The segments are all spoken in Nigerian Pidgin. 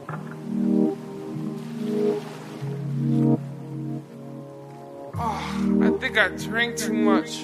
I think I drank too much.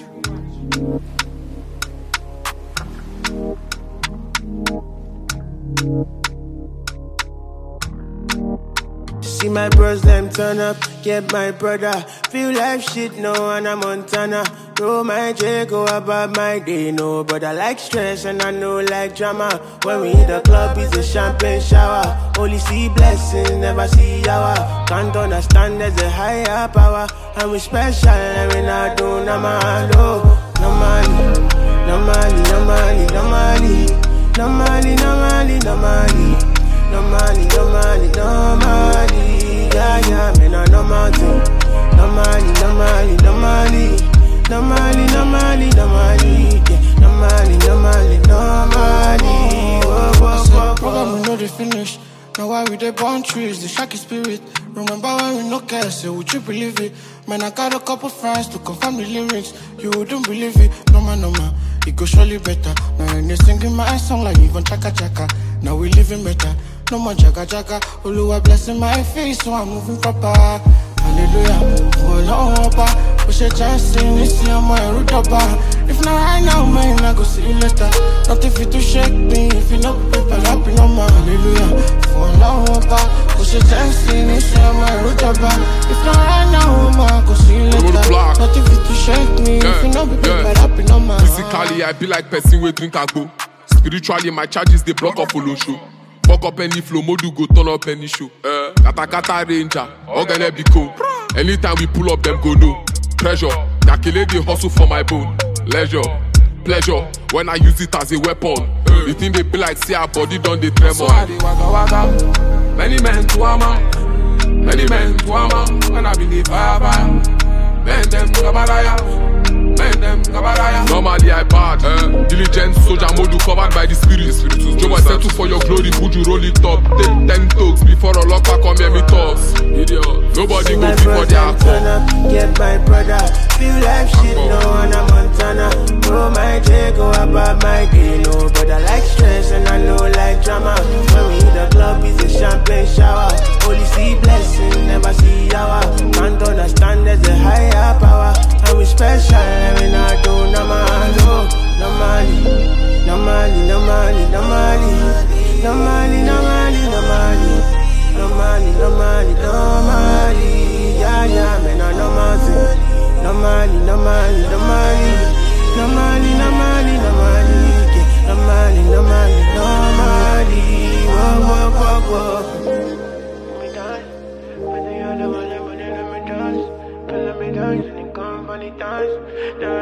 See my bros, them turn up, get my brother. Feel like shit, no, and I'm Montana. Roll my J, go about my day, no. But I like stress and I know like drama. When we hit the club, it's a champagne shower. Only see blessings, never see yawa. Can't understand there's a higher power. And we special, and we not do no man, no. No money, no money, no money, no money. No money, no money, no money. No money, no money, no money. Yeah, yeah, man, I no money. No money, no money, no money. No money, no money, no money. Yeah, no money, no money, no money. Program we know they finish. Now why we dey born trees, the shaky spirit. Remember when we no care, say would you believe it? Man, I got a couple friends to confirm the lyrics. You wouldn't believe it, no man, it go surely better. Now they singing my song like even chaka chaka. Now we living better, no more jaga jaga. Oluwa blessing my face, so I'm moving proper. Hallelujah, for long upper. Push a chance in this year, my root upper. If not right now, man, I go see you later. Not if you to shake me, if you know people happy, no man. Hallelujah, for long upper. Push a chance in this year, my root upper. If not right now, man, I go see you later. Not if you to shake me, if you know people happy, no man. Physically, I be like person with drink and go. Spiritually, my charges they block off follow show. Fuck up any flow, modu go turn up any show. Kata kata ranger, organe biko. Anytime we pull up, them go no. Pressure, calculate the hustle for my bone. Leisure, pleasure, when I use it as a weapon. The thing they be like, see our body done they tremor. So I dey waka waka, many men to a man. Many men to a man, when I be the fire. Men them gabaraya. Normally I bad, diligent soldier modu covered by the spirit. Joe I settle for your glory, would you roll it up? Take 10 talks before a lock back come hear me toss. Idiot, nobody go before their call. Get my brother, feel like shit, no, and I'm Montana. Roll my J, go about my day, no. But I like stress and I know like drama. When we hit the club, it's a champagne shower. Only see blessings, never see yawa. Can't understand there's a higher power. And we special, and we not do no man, no. No money, no money, no money, no money. No money, no money, no money. No money, no money, no money. Yeah, yeah, man, I no money. No money, no money, no money. No money, no money, no money. Yeah, no money, no money, no money. Whoa, whoa, whoa, whoa. Me dance, but they are the one that me dance. Pull up me dance and it come funny dance.